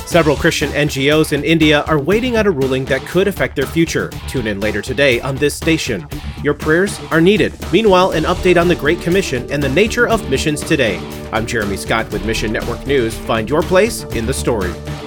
Several Christian NGOs in India are waiting on a ruling that could affect their future. Tune in later today on this station. Your prayers are needed. Meanwhile, an update on the Great Commission and the nature of missions today. I'm Jeremy Scott with Mission Network News. Find your place in the story.